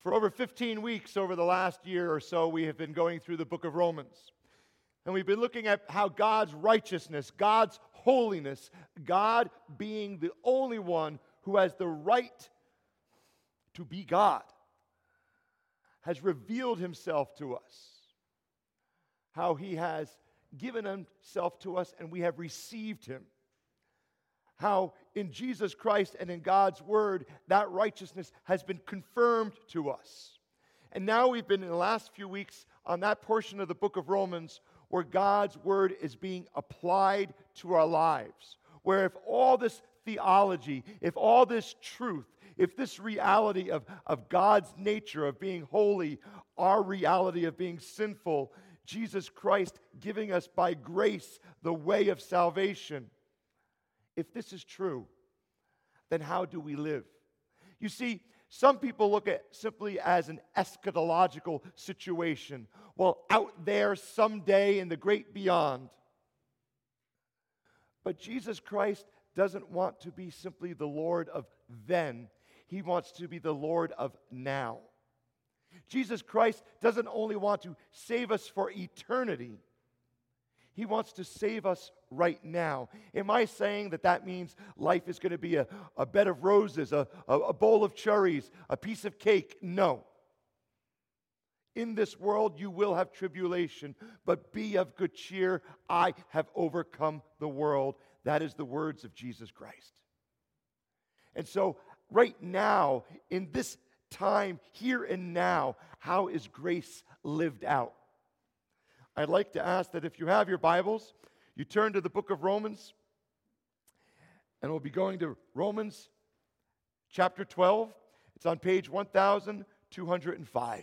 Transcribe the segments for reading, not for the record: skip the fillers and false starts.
For over 15 weeks over the last year or so, we have been going through the book of Romans. And we've been looking at how God's righteousness, God's holiness, God being the only one who has the right to be God, has revealed himself to us. How he has given himself to us and we have received him. How in Jesus Christ and in God's word, that righteousness has been confirmed to us. And now we've been in the last few weeks on that portion of the book of Romans where God's word is being applied to our lives. Where if all this theology, if all this truth, if this reality of God's nature of being holy, our reality of being sinful, Jesus Christ giving us by grace the way of salvation, if this is true, then how do we live? You see, some people look at simply as an eschatological situation. Well, out there someday in the great beyond. But Jesus Christ doesn't want to be simply the Lord of then. He wants to be the Lord of now. Jesus Christ doesn't only want to save us for eternity. He wants to save us right now. Am I saying that means life is going to be a bed of roses, a bowl of cherries, a piece of cake? No. In this world you will have tribulation, but be of good cheer. I have overcome the world. That is the words of Jesus Christ. And so right now, in this time, here and now, how is grace lived out? I'd like to ask that if you have your Bibles, you turn to the book of Romans, and we'll be going to Romans chapter 12. It's on page 1205.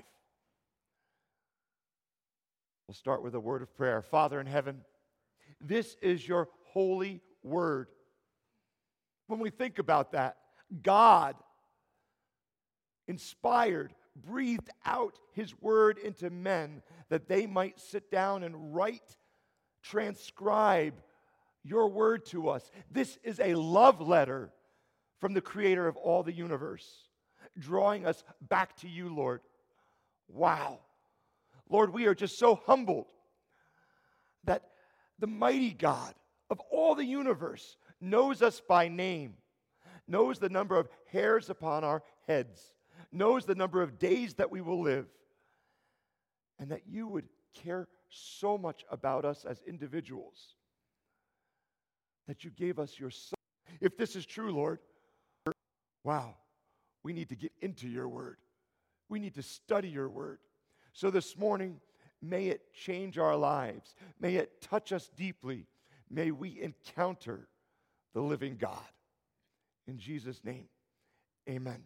We'll start with a word of prayer. Father in heaven, this is your holy word. When we think about that, God inspired, breathed out his word into men that they might sit down and write, transcribe your word to us. This is a love letter from the creator of all the universe, drawing us back to you, Lord. Wow. Lord, we are just so humbled that the mighty God of all the universe knows us by name, knows the number of hairs upon our heads, knows the number of days that we will live, and that you would care so much about us as individuals that you gave us your Son. If this is true, Lord, wow, we need to get into your word. We need to study your word. So this morning, may it change our lives. May it touch us deeply. May we encounter the living God. In Jesus' name, amen.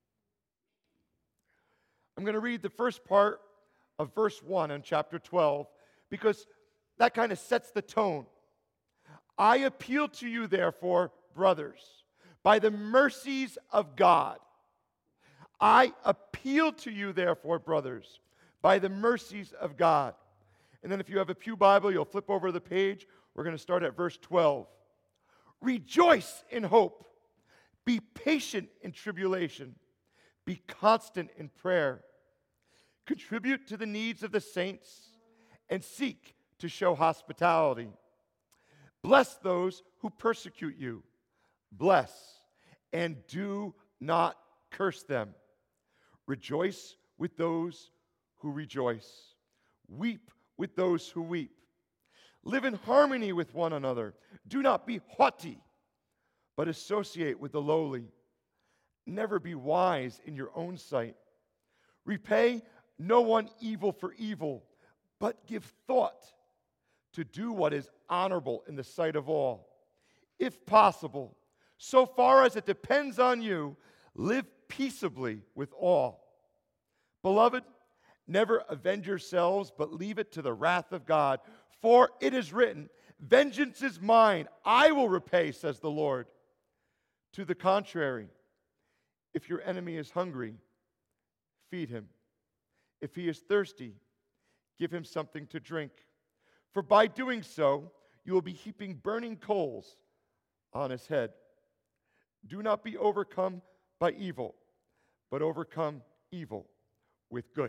I'm going to read the first part of verse 1 in chapter 12 because that kind of sets the tone. I appeal to you, therefore, brothers, by the mercies of God. I appeal to you, therefore, brothers, by the mercies of God. And then if you have a pew Bible, you'll flip over the page. We're going to start at verse 12. Rejoice in hope. Be patient in tribulation. Be constant in prayer. Contribute to the needs of the saints and seek to show hospitality. Bless those who persecute you. Bless and do not curse them. Rejoice with those who rejoice. Weep with those who weep. Live in harmony with one another. Do not be haughty, but associate with the lowly. Never be wise in your own sight. Repay no one evil for evil, but give thought to do what is honorable in the sight of all. If possible, so far as it depends on you, live peaceably with all. Beloved, never avenge yourselves, but leave it to the wrath of God. For it is written, vengeance is mine, I will repay, says the Lord. To the contrary, if your enemy is hungry, feed him. If he is thirsty, give him something to drink. For by doing so, you will be heaping burning coals on his head. Do not be overcome by evil, but overcome evil with good.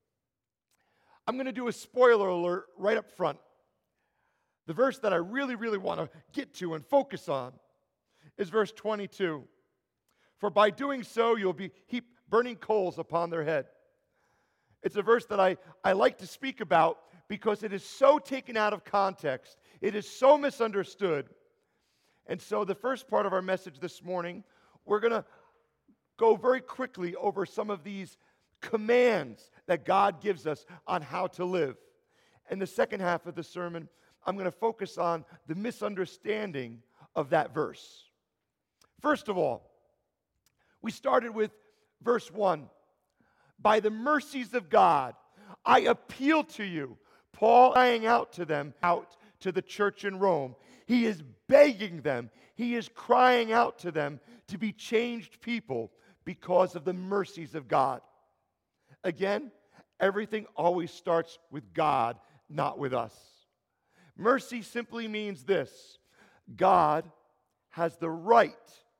I'm going to do a spoiler alert right up front. The verse that I really, really want to get to and focus on is verse 22. For by doing so, you'll be heap burning coals upon their head. It's a verse that I like to speak about because it is so taken out of context. It is so misunderstood. And so the first part of our message this morning, we're going to go very quickly over some of these commands that God gives us on how to live. In the second half of the sermon, I'm going to focus on the misunderstanding of that verse. First of all, we started with verse 1. By the mercies of God, I appeal to you. Paul crying out to them, out to the church in Rome. He is begging them. He is crying out to them to be changed people because of the mercies of God. Again, everything always starts with God, not with us. Mercy simply means this: God has the right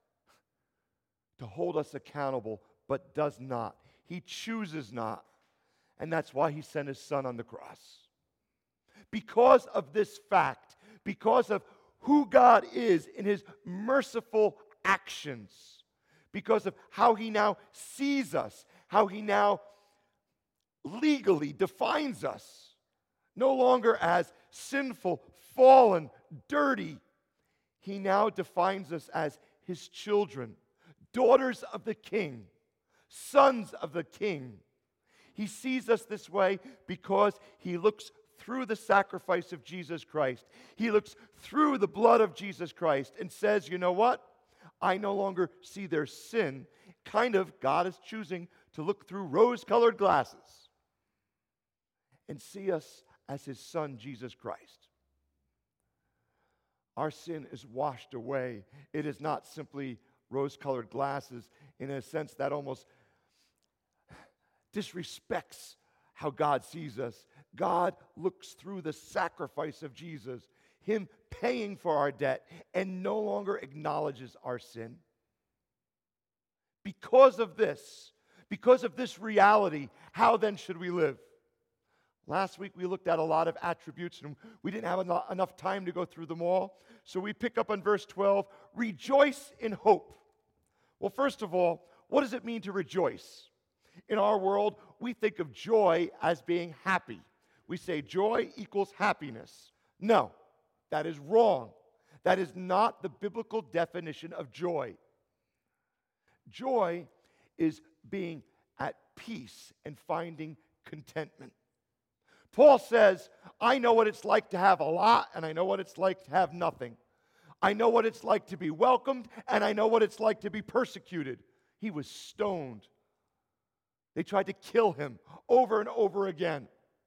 to hold us accountable, but does not. He chooses not. And that's why he sent his son on the cross. Because of this fact, because of who God is in his merciful actions, because of how he now sees us, how he now legally defines us, no longer as sinful, fallen, dirty. He now defines us as his children, daughters of the King, sons of the King. He sees us this way because he looks through the sacrifice of Jesus Christ. He looks through the blood of Jesus Christ and says, you know what? I no longer see their sin. God is choosing to look through rose-colored glasses and see us as his son, Jesus Christ. Our sin is washed away. It is not simply rose-colored glasses in a sense that almost disrespects how God sees us. God looks through the sacrifice of Jesus, him paying for our debt, and no longer acknowledges our sin. Because of this reality, how then should we live? Last week we looked at a lot of attributes and we didn't have enough time to go through them all. So we pick up on verse 12, rejoice in hope. Well, first of all, what does it mean to rejoice? In our world, we think of joy as being happy. We say joy equals happiness. No, that is wrong. That is not the biblical definition of joy. Joy is being at peace and finding contentment. Paul says, I know what it's like to have a lot, and I know what it's like to have nothing. I know what it's like to be welcomed, and I know what it's like to be persecuted. He was stoned. They tried to kill him over and over again.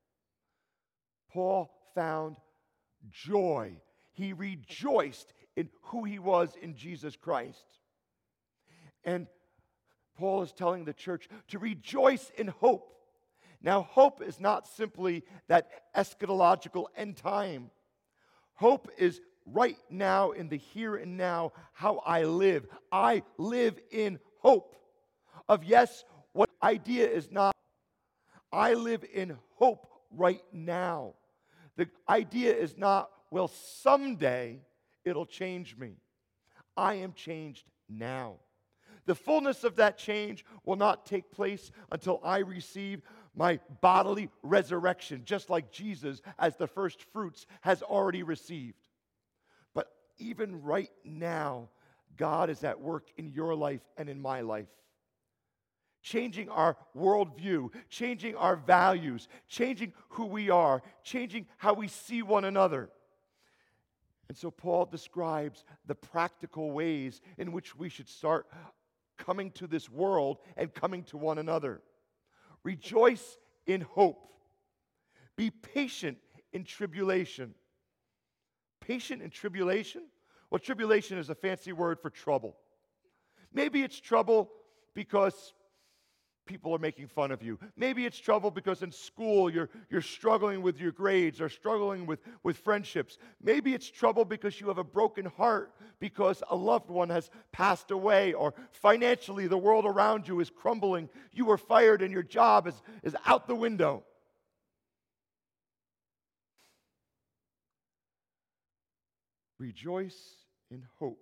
Paul found joy. He rejoiced in who he was in Jesus Christ. And Paul is telling the church to rejoice in hope. Now, hope is not simply that eschatological end time. Hope is right now, in the here and now, how I live. I live in hope of, yes, what idea is not. I live in hope right now. The idea is not, well, someday it'll change me. I am changed now. The fullness of that change will not take place until I receive my bodily resurrection, just like Jesus, as the first fruits, has already received. But even right now, God is at work in your life and in my life, changing our worldview, changing our values, changing who we are, changing how we see one another. And so Paul describes the practical ways in which we should start coming to this world and coming to one another. Rejoice in hope. Be patient in tribulation. Patient in tribulation? Well, tribulation is a fancy word for trouble. Maybe it's trouble because people are making fun of you. Maybe it's trouble because in school you're struggling with your grades or struggling with friendships. Maybe it's trouble because you have a broken heart because a loved one has passed away, or financially the world around you is crumbling. You were fired and your job is out the window. Rejoice in hope.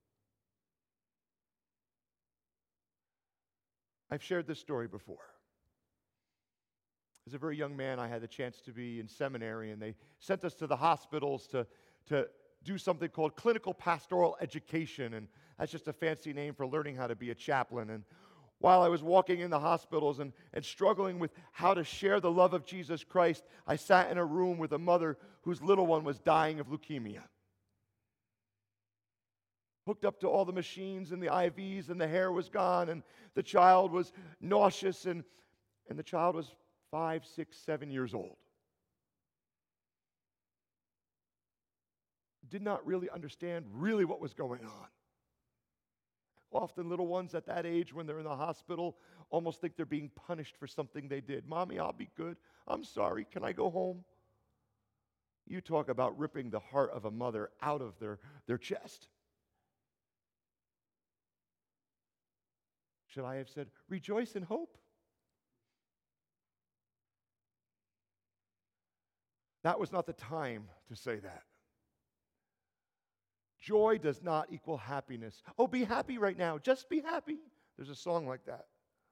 I've shared this story before. As a very young man, I had the chance to be in seminary, and they sent us to the hospitals to do something called clinical pastoral education, and that's just a fancy name for learning how to be a chaplain. And while I was walking in the hospitals and struggling with how to share the love of Jesus Christ, I sat in a room with a mother whose little one was dying of leukemia. Hooked up to all the machines and the IVs, and the hair was gone, and the child was nauseous, and the child was 5, 6, 7 years old. Did not really understand really what was going on. Often little ones at that age, when they're in the hospital, almost think they're being punished for something they did. Mommy, I'll be good. I'm sorry. Can I go home? You talk about ripping the heart of a mother out of their chest. Should I have said, rejoice in hope? That was not the time to say that. Joy does not equal happiness. Oh, be happy right now. Just be happy. There's a song like that.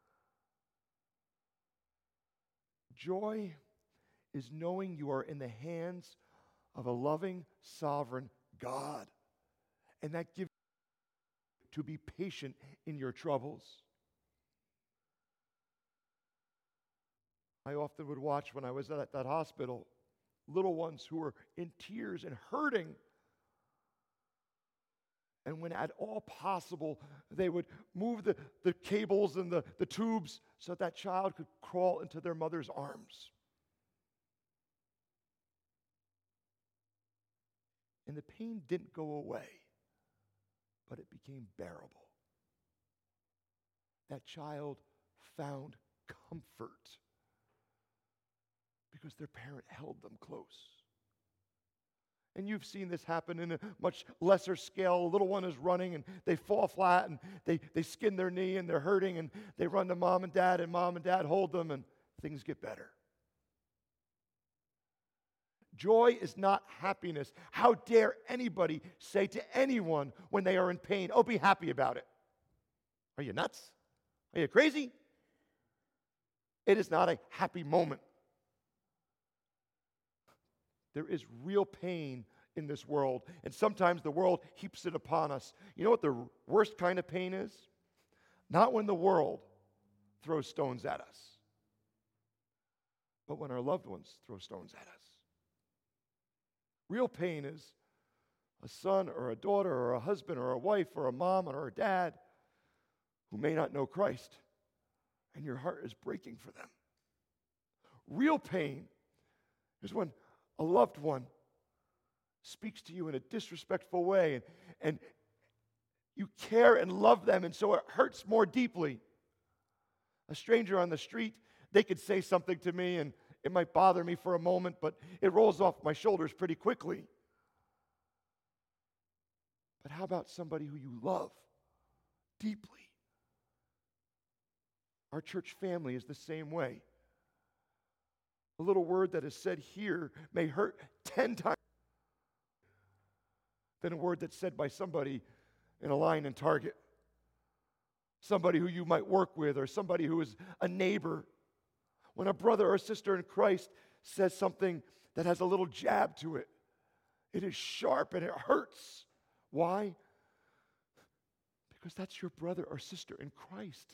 Joy is knowing you are in the hands of a loving, sovereign God. And that gives you to be patient in your troubles. I often would watch, when I was at that hospital, little ones who were in tears and hurting. And when at all possible, they would move the cables and the tubes so that child could crawl into their mother's arms. And the pain didn't go away, but it became bearable. That child found comfort because their parent held them close. And you've seen this happen in a much lesser scale. A little one is running and they fall flat and they skin their knee and they're hurting, and they run to mom and dad hold them, and things get better. Joy is not happiness. How dare anybody say to anyone when they are in pain, oh, be happy about it? Are you nuts? Are you crazy? It is not a happy moment. There is real pain in this world, and sometimes the world heaps it upon us. You know what the worst kind of pain is? Not when the world throws stones at us, but when our loved ones throw stones at us. Real pain is a son or a daughter or a husband or a wife or a mom or a dad who may not know Christ, and your heart is breaking for them. Real pain is when a loved one speaks to you in a disrespectful way, and you care and love them, and so it hurts more deeply. A stranger on the street, they could say something to me, and it might bother me for a moment, but it rolls off my shoulders pretty quickly. But how about somebody who you love deeply? Our church family is the same way. A little word that is said here may hurt 10 times than a word that's said by somebody in a line in Target, somebody who you might work with, or somebody who is a neighbor. When a brother or sister in Christ says something that has a little jab to it, it is sharp and it hurts. Why? Because that's your brother or sister in Christ.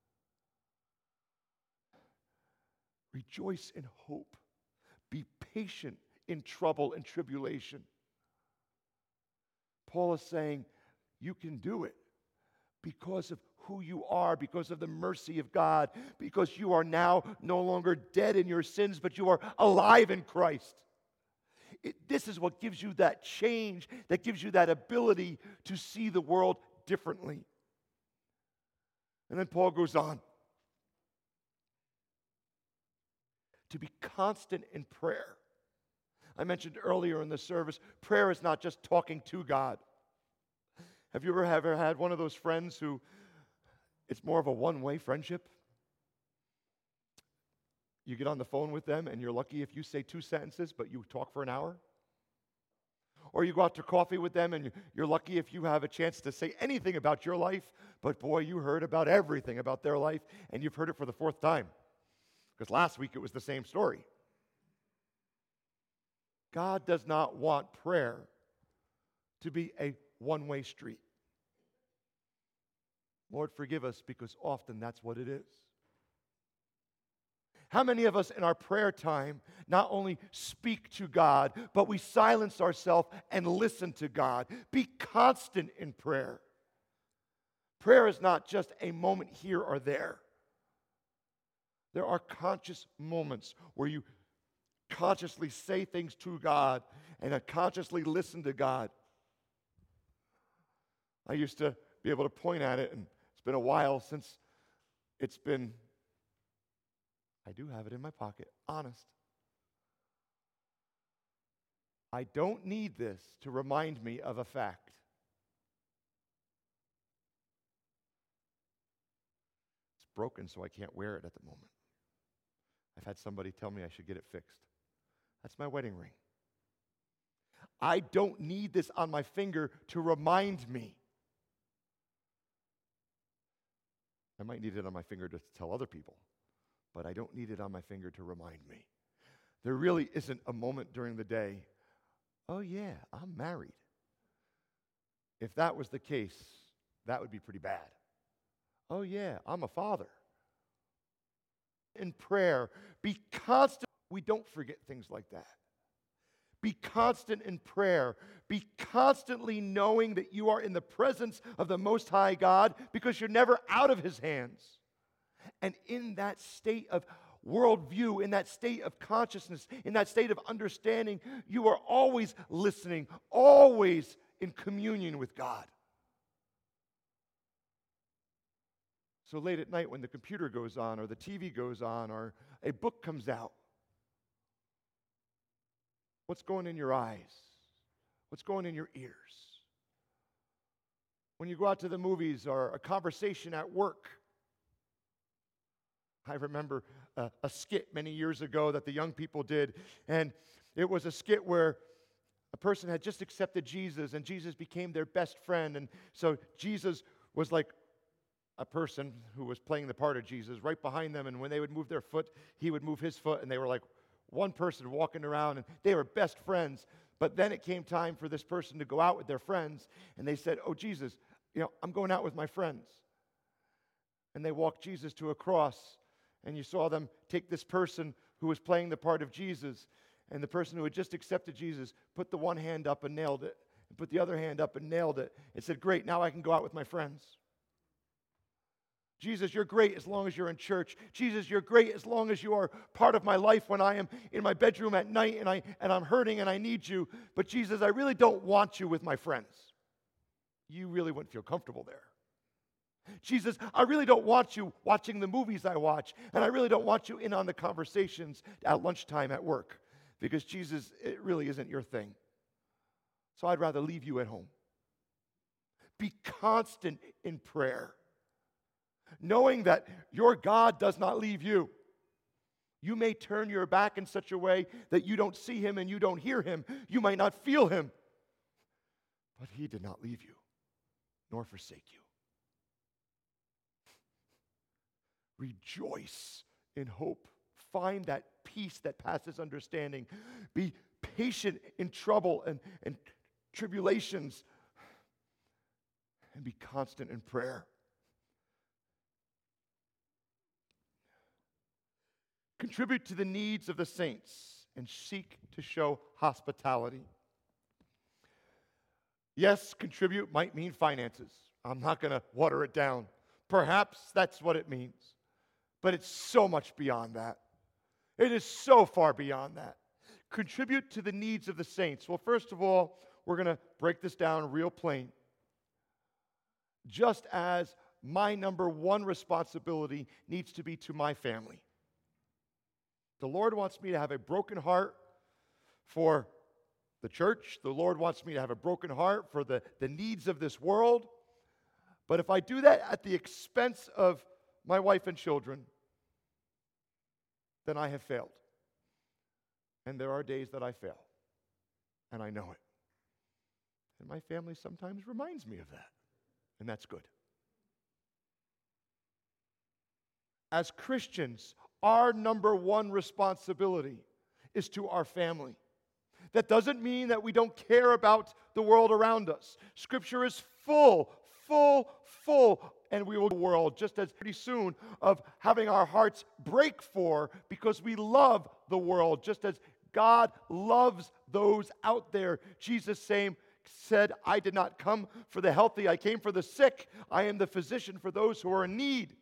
Rejoice in hope. Be patient in trouble and tribulation. Paul is saying you can do it because of who you are, because of the mercy of God, because you are now no longer dead in your sins, but you are alive in Christ. This is what gives you that change, that gives you that ability to see the world differently. And then Paul goes on. to be constant in prayer. I mentioned earlier in the service, prayer is not just talking to God. Have you ever had one of those friends who it's more of a one-way friendship? You get on the phone with them and you're lucky if you say 2 sentences, but you talk for an hour? Or you go out to coffee with them and you're lucky if you have a chance to say anything about your life, but boy, you heard about everything about their life and you've heard it for the 4th time. Because last week it was the same story. God does not want prayer to be a one-way street. Lord, forgive us, because often that's what it is. How many of us in our prayer time not only speak to God, but we silence ourselves and listen to God? Be constant in prayer. Prayer is not just a moment here or there. There are conscious moments where you consciously say things to God and consciously listen to God. I used to be able to point at it, and it's been a while since it's been, I do have it in my pocket, honest. I don't need this to remind me of a fact. It's broken, so I can't wear it at the moment. I've had somebody tell me I should get it fixed. That's my wedding ring. I don't need this on my finger to remind me. I might need it on my finger to tell other people, but I don't need it on my finger to remind me. There really isn't a moment during the day, oh yeah, I'm married. If that was the case, that would be pretty bad. Oh yeah, I'm a father. In prayer, be constant. We don't forget things like that. Be constant in prayer. Be constantly knowing that you are in the presence of the Most High God, because you're never out of His hands. And in that state of worldview, in that state of consciousness, in that state of understanding, you are always listening, always in communion with God. So late at night when the computer goes on or the TV goes on or a book comes out, what's going in your eyes? What's going in your ears? When you go out to the movies or a conversation at work. I remember a skit many years ago that the young people did, and it was a skit where a person had just accepted Jesus, and Jesus became their best friend, and so Jesus was like a person who was playing the part of Jesus right behind them, and when they would move their foot, he would move his foot, and they were like one person walking around, and they were best friends. But then it came time for this person to go out with their friends, and they said, oh, Jesus, I'm going out with my friends. And they walked Jesus to a cross, and you saw them take this person who was playing the part of Jesus, and the person who had just accepted Jesus put the one hand up and nailed it, and put the other hand up and nailed it, and said, great, now I can go out with my friends. Jesus, you're great as long as you're in church. Jesus, you're great as long as you are part of my life when I am in my bedroom at night and I'm hurting and I need you. But Jesus, I really don't want you with my friends. You really wouldn't feel comfortable there. Jesus, I really don't want you watching the movies I watch, and I really don't want you in on the conversations at lunchtime at work, because Jesus, it really isn't your thing. So I'd rather leave you at home. Be constant in prayer, knowing that your God does not leave you. You may turn your back in such a way that you don't see Him and you don't hear Him. You might not feel Him, but He did not leave you nor forsake you. Rejoice in hope. Find that peace that passes understanding. Be patient in trouble and tribulations. And be constant in prayer. Contribute to the needs of the saints and seek to show hospitality. Yes, contribute might mean finances. I'm not going to water it down. Perhaps that's what it means. But it's so much beyond that. It is so far beyond that. Contribute to the needs of the saints. Well, first of all, we're going to break this down real plain. Just as my number one responsibility needs to be to my family. The Lord wants me to have a broken heart for the church. The Lord wants me to have a broken heart for the needs of this world. But if I do that at the expense of my wife and children, then I have failed. And there are days that I fail. And I know it. And my family sometimes reminds me of that. And that's good. As Christians, our number one responsibility is to our family. That doesn't mean that we don't care about the world around us. Scripture is full, and we will the world just as pretty soon of having our hearts break for because we love the world, just as God loves those out there. Jesus said, I did not come for the healthy, I came for the sick. I am the physician for those who are in need.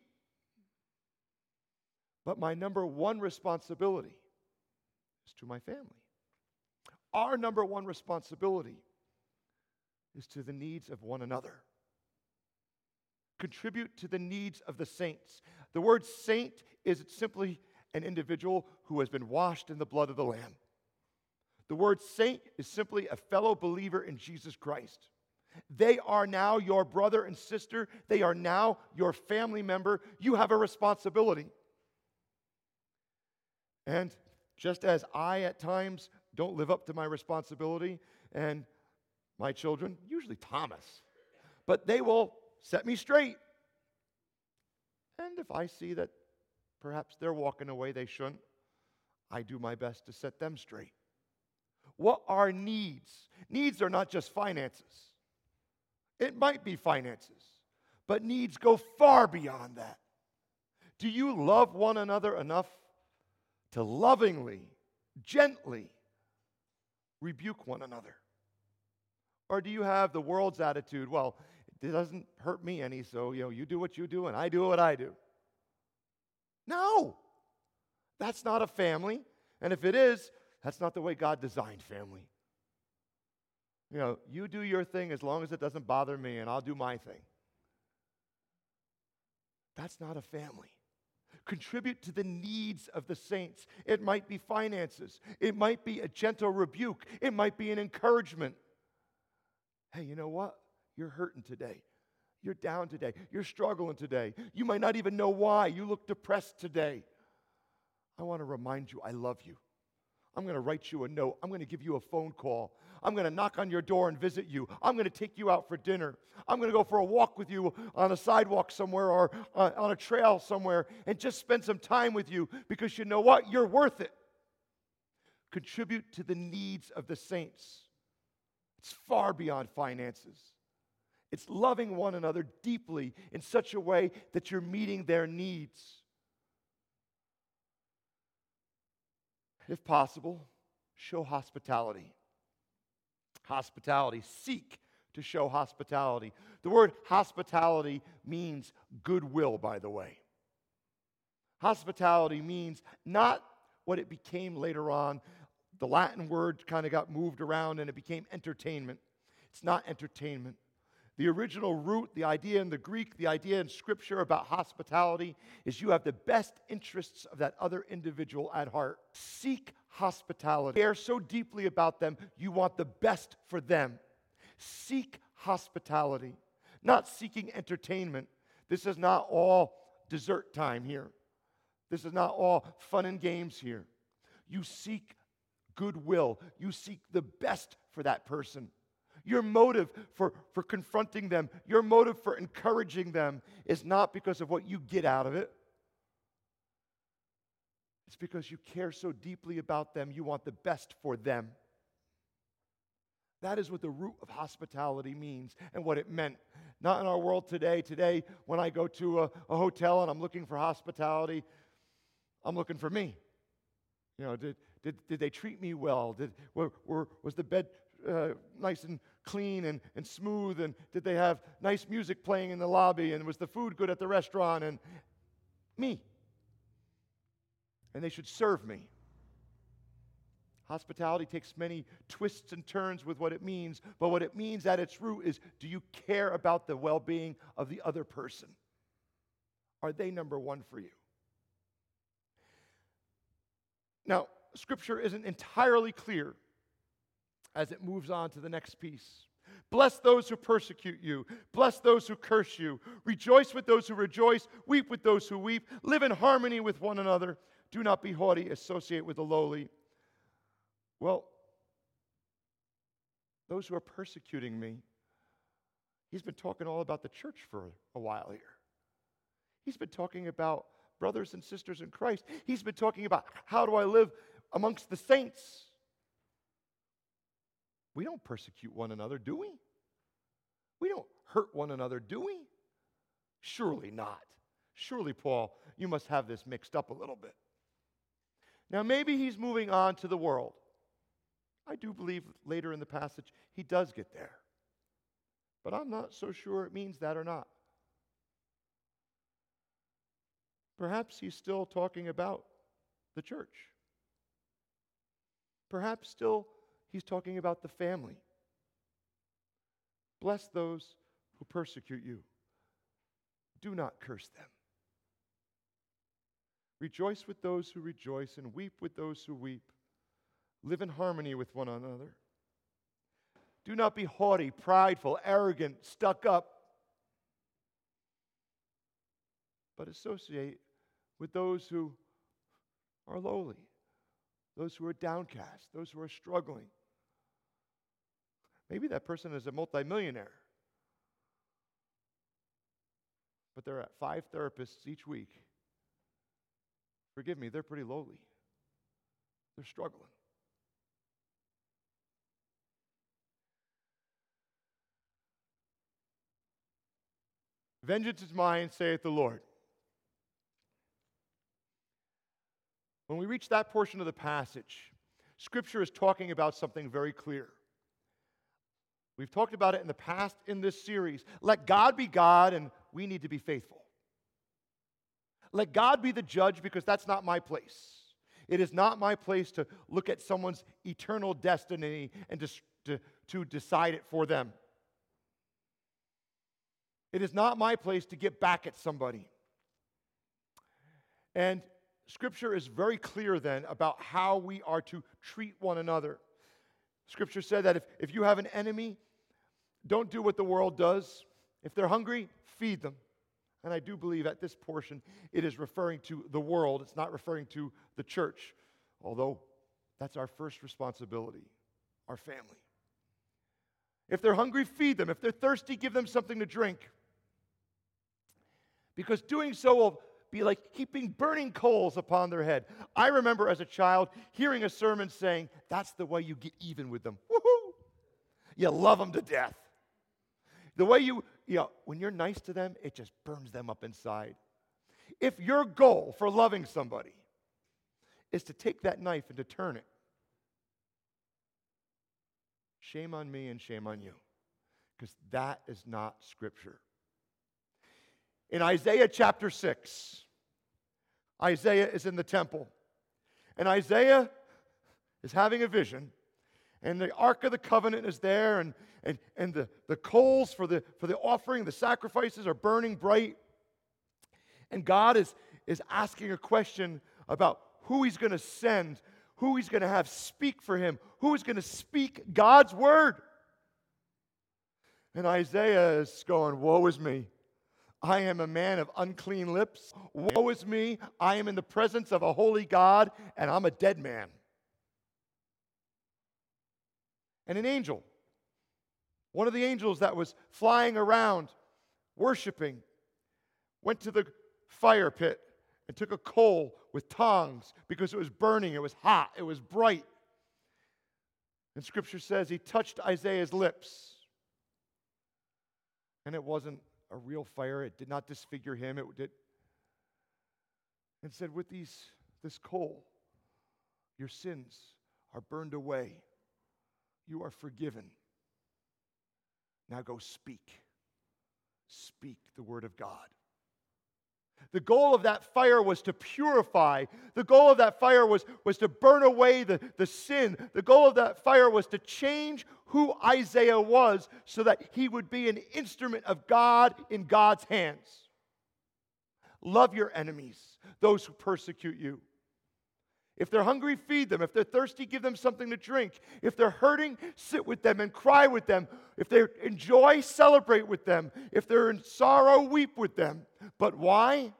But my number one responsibility is to my family. Our number one responsibility is to the needs of one another. Contribute to the needs of the saints. The word saint is simply an individual who has been washed in the blood of the Lamb. The word saint is simply a fellow believer in Jesus Christ. They are now your brother and sister. They are now your family member. You have a responsibility. And just as I at times don't live up to my responsibility, and my children, usually Thomas, but they will set me straight. And if I see that perhaps they're walking away they shouldn't, I do my best to set them straight. What are needs? Needs are not just finances. It might be finances, but needs go far beyond that. Do you love one another enough to lovingly, gently rebuke one another? Or do you have the world's attitude, well, it doesn't hurt me any, so you do what you do and I do what I do? No, that's not a family. And if it is, that's not the way God designed family. You do your thing as long as it doesn't bother me, and I'll do my thing. That's not a family. Contribute to the needs of the saints. It might be finances. It might be a gentle rebuke. It might be an encouragement. Hey, you know what? You're hurting today. You're down today. You're struggling today. You might not even know why. You look depressed today. I want to remind you, I love you. I'm going to write you a note. I'm going to give you a phone call. I'm going to knock on your door and visit you. I'm going to take you out for dinner. I'm going to go for a walk with you on a sidewalk somewhere or on a trail somewhere and just spend some time with you because you know what? You're worth it. Contribute to the needs of the saints. It's far beyond finances. It's loving one another deeply in such a way that you're meeting their needs. If possible, show hospitality. Hospitality. Seek to show hospitality. The word hospitality means goodwill, by the way. Hospitality means not what it became later on. The Latin word kind of got moved around and it became entertainment. It's not entertainment. The original root, the idea in the Greek, the idea in Scripture about hospitality is you have the best interests of that other individual at heart. Seek hospitality. Care so deeply about them, you want the best for them. Seek hospitality, not seeking entertainment. This is not all dessert time here. This is not all fun and games here. You seek goodwill. You seek the best for that person. Your motive for confronting them, your motive for encouraging them is not because of what you get out of it. It's because you care so deeply about them, you want the best for them. That is what the root of hospitality means and what it meant. Not in our world today. Today, when I go to a hotel and I'm looking for hospitality, I'm looking for me. Did they treat me well? Was the bed nice and clean and smooth, and did they have nice music playing in the lobby, and was the food good at the restaurant, and me. And they should serve me. Hospitality takes many twists and turns with what it means, but what it means at its root is, do you care about the well-being of the other person? Are they number one for you? Now, Scripture isn't entirely clear as it moves on to the next piece. Bless those who persecute you. Bless those who curse you. Rejoice with those who rejoice. Weep with those who weep. Live in harmony with one another. Do not be haughty. Associate with the lowly. Well, those who are persecuting me, he's been talking all about the church for a while here. He's been talking about brothers and sisters in Christ. He's been talking about how do I live amongst the saints. We don't persecute one another, do we? We don't hurt one another, do we? Surely not. Surely, Paul, you must have this mixed up a little bit. Now, maybe he's moving on to the world. I do believe later in the passage he does get there. But I'm not so sure it means that or not. Perhaps he's still talking about the church. Perhaps still he's talking about the family. Bless those who persecute you. Do not curse them. Rejoice with those who rejoice and weep with those who weep. Live in harmony with one another. Do not be haughty, prideful, arrogant, stuck up, but associate with those who are lowly, those who are downcast, those who are struggling. Maybe that person is a multimillionaire, but they're at 5 therapists each week. Forgive me, they're pretty lowly. They're struggling. Vengeance is mine, saith the Lord. When we reach that portion of the passage, Scripture is talking about something very clear. We've talked about it in the past in this series. Let God be God, and we need to be faithful. Let God be the judge, because that's not my place. It is not my place to look at someone's eternal destiny and to decide it for them. It is not my place to get back at somebody. And Scripture is very clear then about how we are to treat one another. Scripture said that if you have an enemy, don't do what the world does. If they're hungry, feed them. And I do believe at this portion it is referring to the world. It's not referring to the church, although that's our first responsibility, our family. If they're hungry, feed them. If they're thirsty, give them something to drink. Because doing so will be like heaping burning coals upon their head. I remember as a child hearing a sermon saying, that's the way you get even with them. Woohoo! You love them to death. The way when you're nice to them, it just burns them up inside. If your goal for loving somebody is to take that knife and to turn it, shame on me and shame on you, because that is not Scripture. In Isaiah chapter 6, Isaiah is in the temple, and Isaiah is having a vision, and the Ark of the Covenant is there, and the coals for the offering, the sacrifices are burning bright, and God is asking a question about who he's going to send, who he's going to have speak for him, who is going to speak God's word. And Isaiah is going, woe is me. I am a man of unclean lips. Woe is me. I am in the presence of a holy God, and I'm a dead man. And an angel, one of the angels that was flying around, worshiping, went to the fire pit and took a coal with tongs because it was burning, it was hot, it was bright. And Scripture says he touched Isaiah's lips. And it wasn't a real fire. It did not disfigure him. It did. And said, with this coal, your sins are burned away. You are forgiven. Now go speak. Speak the word of God. The goal of that fire was to purify. The goal of that fire was to burn away the sin. The goal of that fire was to change who Isaiah was so that he would be an instrument of God in God's hands. Love your enemies, those who persecute you. If they're hungry, feed them. If they're thirsty, give them something to drink. If they're hurting, sit with them and cry with them. If they enjoy, celebrate with them. If they're in sorrow, weep with them. But why?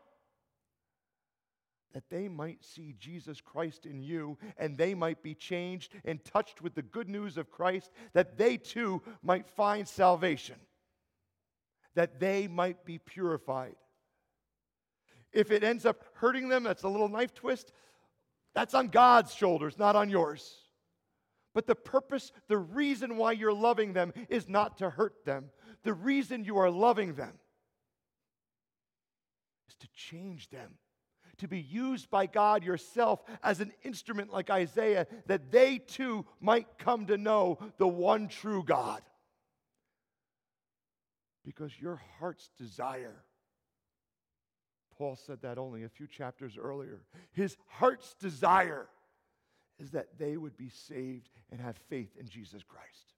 That they might see Jesus Christ in you, and they might be changed and touched with the good news of Christ, that they too might find salvation, that they might be purified. If it ends up hurting them, that's a little knife twist. That's on God's shoulders, not on yours. But the purpose, the reason why you're loving them is not to hurt them. The reason you are loving them is to change them, to be used by God yourself as an instrument like Isaiah, that they too might come to know the one true God. Because your heart's desire, Paul said that only a few chapters earlier. His heart's desire is that they would be saved and have faith in Jesus Christ.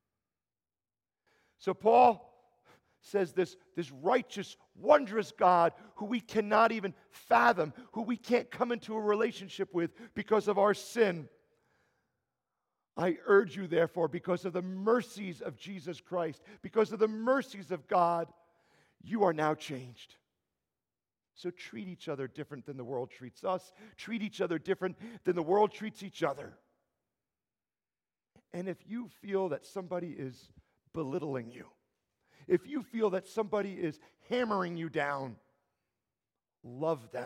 So Paul says this righteous, wondrous God who we cannot even fathom, who we can't come into a relationship with because of our sin. I urge you, therefore, because of the mercies of Jesus Christ, because of the mercies of God, you are now changed. So treat each other different than the world treats us. Treat each other different than the world treats each other. And if you feel that somebody is belittling you, if you feel that somebody is hammering you down, love them.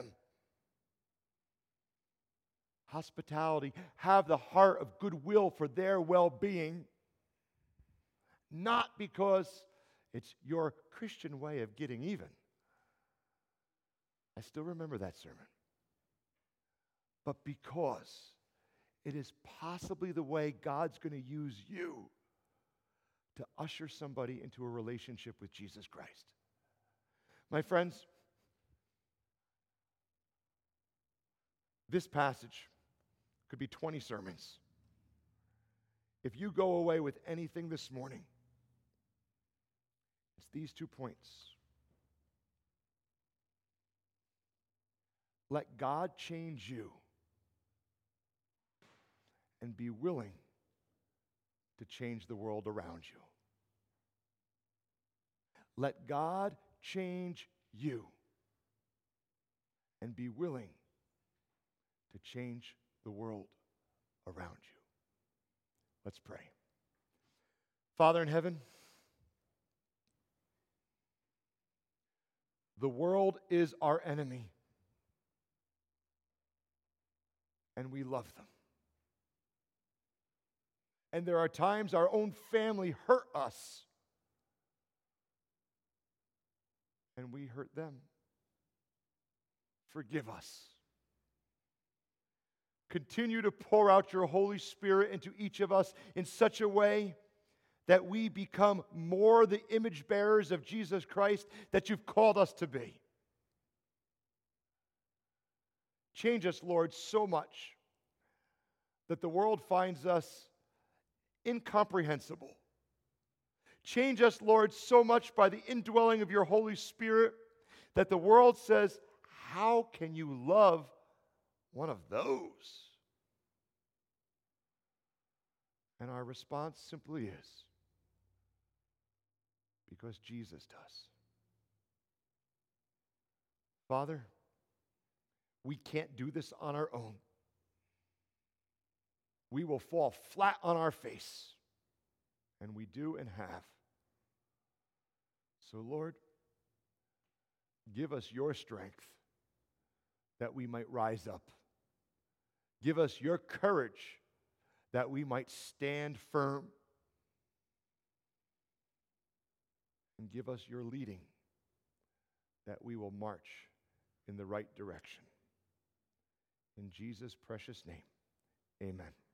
Hospitality, have the heart of goodwill for their well-being, not because it's your Christian way of getting even. I still remember that sermon. But because it is possibly the way God's going to use you to usher somebody into a relationship with Jesus Christ. My friends, this passage could be 20 sermons. If you go away with anything this morning, it's these 2 points. Let God change you and be willing to change the world around you. Let God change you and be willing to change the world around you. Let's pray. Father in heaven, the world is our enemy, and we love them. And there are times our own family hurt us, and we hurt them. Forgive us. Continue to pour out your Holy Spirit into each of us in such a way that we become more the image bearers of Jesus Christ that you've called us to be. Change us, Lord, so much that the world finds us incomprehensible. Change us, Lord, so much by the indwelling of your Holy Spirit that the world says, how can you love one of those? And our response simply is, because Jesus does. Father, we can't do this on our own. We will fall flat on our face, and we do and have. So, Lord, give us your strength that we might rise up. Give us your courage that we might stand firm. And give us your leading that we will march in the right direction. In Jesus' precious name, amen.